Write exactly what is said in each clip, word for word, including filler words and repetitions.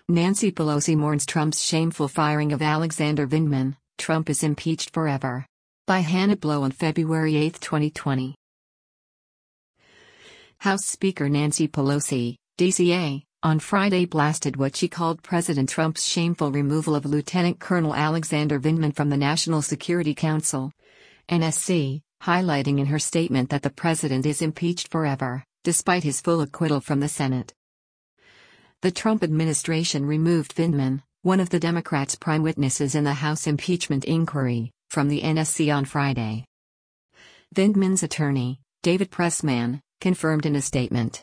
Nancy Pelosi mourns Trump's shameful firing of Alexander Vindman, Trump is impeached forever. By Hannah Blow on February eighth, twenty twenty. House Speaker Nancy Pelosi, D C A, on Friday blasted what she called President Trump's shameful removal of Lieutenant Colonel Alexander Vindman from the National Security Council, N S C, highlighting in her statement that the president is impeached forever, despite his full acquittal from the Senate. The Trump administration removed Vindman, one of the Democrats' prime witnesses in the House impeachment inquiry, from the N S C on Friday. Vindman's attorney, David Pressman, confirmed in a statement.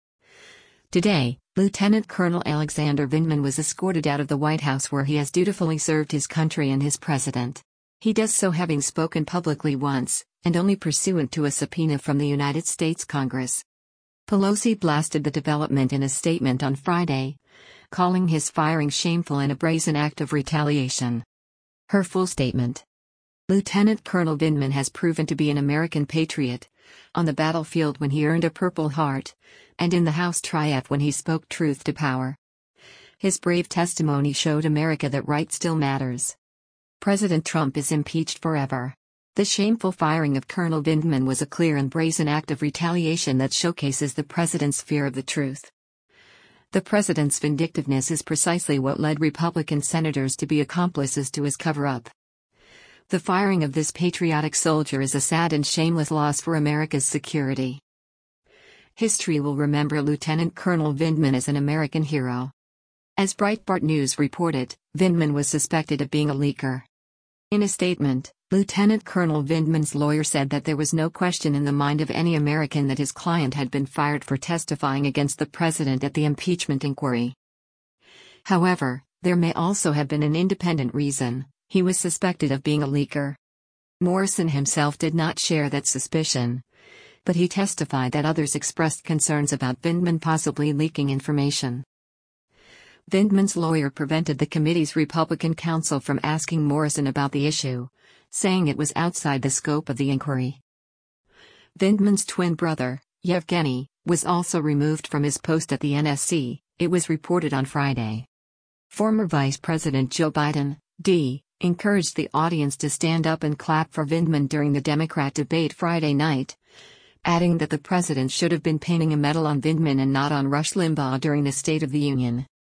Today, Lieutenant Colonel Alexander Vindman was escorted out of the White House where he has dutifully served his country and his president. He does so having spoken publicly once, and only pursuant to a subpoena from the United States Congress. Pelosi blasted the development in a statement on Friday, calling his firing shameful and a brazen act of retaliation. Her full statement. Lieutenant Colonel Vindman has proven to be an American patriot, on the battlefield when he earned a Purple Heart, and in the House triumph when he spoke truth to power. His brave testimony showed America that right still matters. President Trump is impeached forever. The shameful firing of Colonel Vindman was a clear and brazen act of retaliation that showcases the president's fear of the truth. The president's vindictiveness is precisely what led Republican senators to be accomplices to his cover-up. The firing of this patriotic soldier is a sad and shameless loss for America's security. History will remember Lieutenant Colonel Vindman as an American hero. As Breitbart News reported, Vindman was suspected of being a leaker. In a statement, Lieutenant Colonel Vindman's lawyer said that there was no question in the mind of any American that his client had been fired for testifying against the president at the impeachment inquiry. However, there may also have been an independent reason: he was suspected of being a leaker. Morrison himself did not share that suspicion, but he testified that others expressed concerns about Vindman possibly leaking information. Vindman's lawyer prevented the committee's Republican counsel from asking Morrison about the issue, saying it was outside the scope of the inquiry. Vindman's twin brother, Yevgeny, was also removed from his post at the N S C, it was reported on Friday. Former Vice President Joe Biden, D, encouraged the audience to stand up and clap for Vindman during the Democrat debate Friday night, adding that the president should have been pinning a medal on Vindman and not on Rush Limbaugh during the State of the Union.